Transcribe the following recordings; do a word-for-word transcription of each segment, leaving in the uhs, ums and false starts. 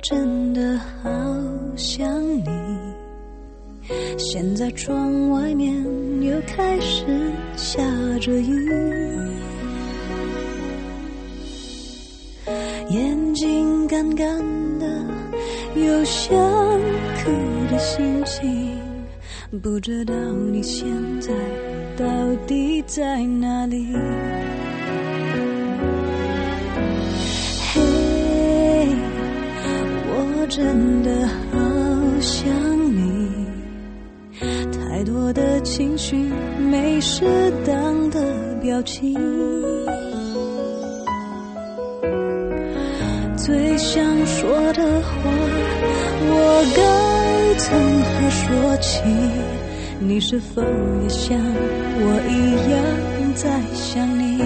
真的好想你，现在窗外面又开始下着雨，眼睛干干的，有想哭的心情，不知道你现在到底在哪里。嘿，我真的好想你，太多的情绪没适当的表情，最想说的话我该从何说起，你是否也像我一样在想你？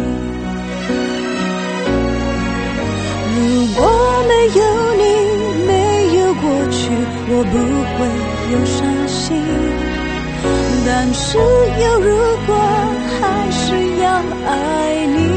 如果没有你，没有过去，我不会有伤心，但是有如果还是要爱你。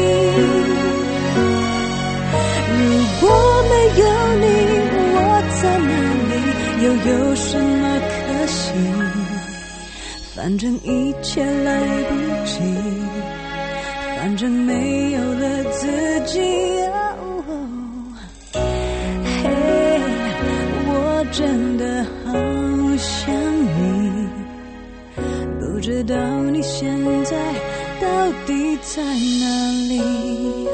如果没有你，我在哪里，又有什么可惜？反正一切来不及，反正没有了自己。嘿，我真的好想你，不知道你现在到底在哪里。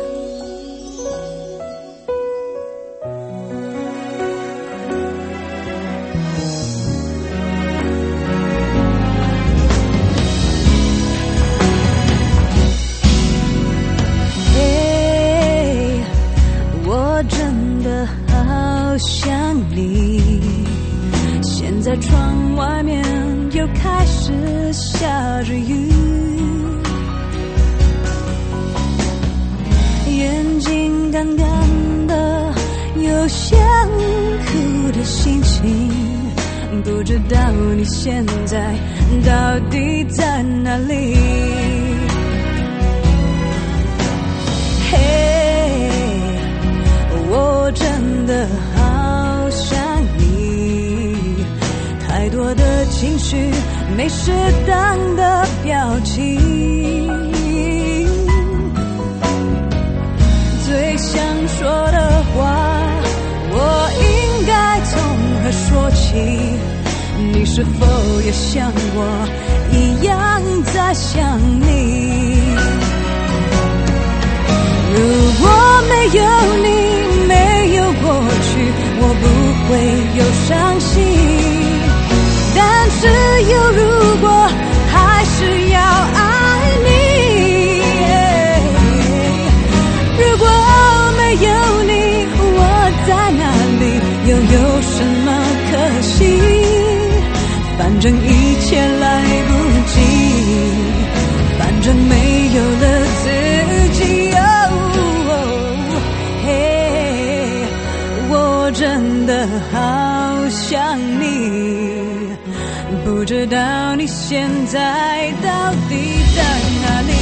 想你，现在窗外面又开始下着雨，眼睛干干的，有想哭的心情，不知道你现在到底在哪里。嘿，我真的好想你，太多的情绪没适当的表情，最想说的话我应该从何说起？你是否也像我一样在想你？如果没有你，没有过去，我不会有伤心，但是有如果还是要爱你。如果没有你，我在哪里，又有什么可惜？反正一切来不及，反正没有了自己。真的好想你，不知道你现在到底在哪里。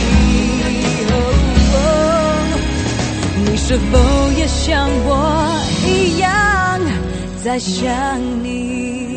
哦，你是否也像我一样在想你？